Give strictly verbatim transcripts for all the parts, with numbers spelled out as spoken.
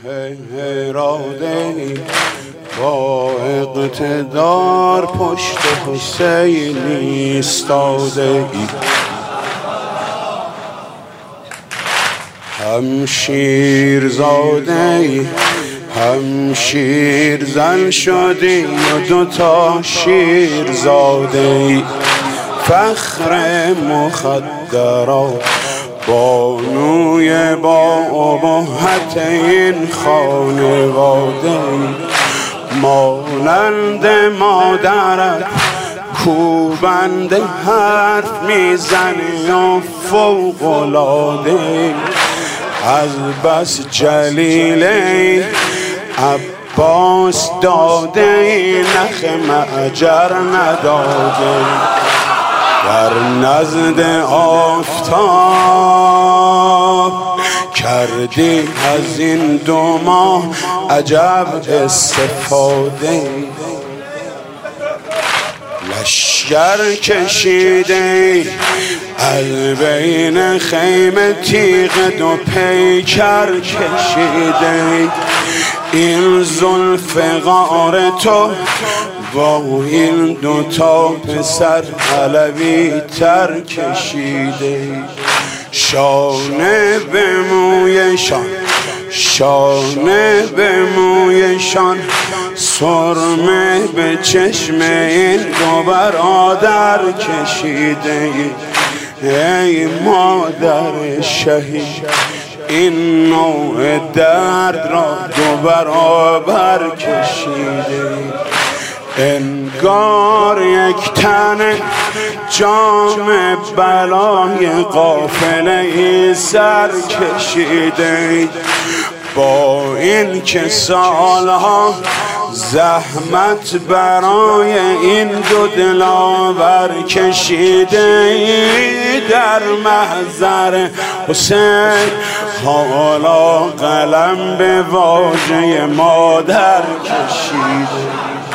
اراده با اقتدار پشت حسین ایستاده ای، هم شیر زاده ای هم شیر زن شدی و دوتا شیر زاده ای، فخر مخدرات بانوی با ابهت این خانواده، مانند مادرت کوبند حرف میزنی و فوق‌العاده، از بس جلیله عباس داده نخ معجر نداده، در نزد آفتاب کردی از این دو ماه عجب استفاده، لشگر کشیده از بین خیمه تیغ دو پیکر کشیده، این زلف غار تو با این دوتا پسر علوی تر کشیده، شانه به مویشان شانه به مویشان سرمه به چشم این دو برادر کشیده، ای مادر شهید این نوع درد را دو برابر کشیده، انگار یک تن جام بلای قافله سر کشیده، با این که سالها زحمت برای این دو دلاور کشیده، در محضر حسین حالا قلم به واژه مادر کشیده.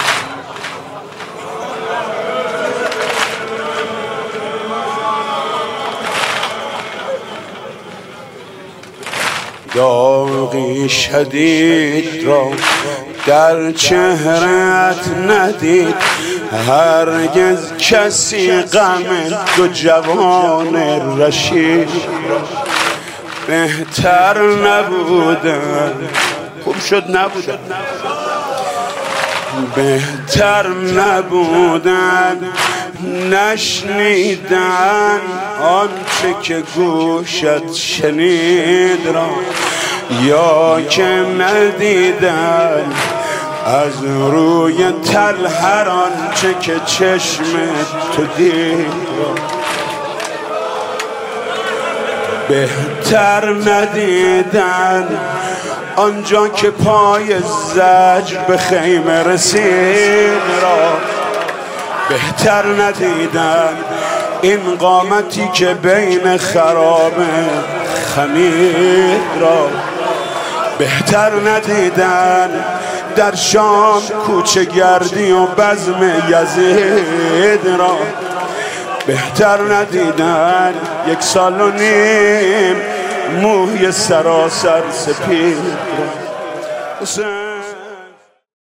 داغی شدید را در چهرت ندید هرگز کسی، غم دو جوان رشید بهتر نبودن، خوب شد نبودن، بهتر نبودن نشنیدن آنچه که گوشت شنید را، یا که ندیدن از روی تل هر آنچه که چشم تو دید را، بهتر ندیدن آنجا که پای زجر به خیمه رسید را، بهتر ندیدن این قامتی که بین خراب خمیر را، بهتر ندیدن در شام کوچه گردی و بزم یزید را، بهتر ندیدن یک سال و نیم موی سراسر سپید را.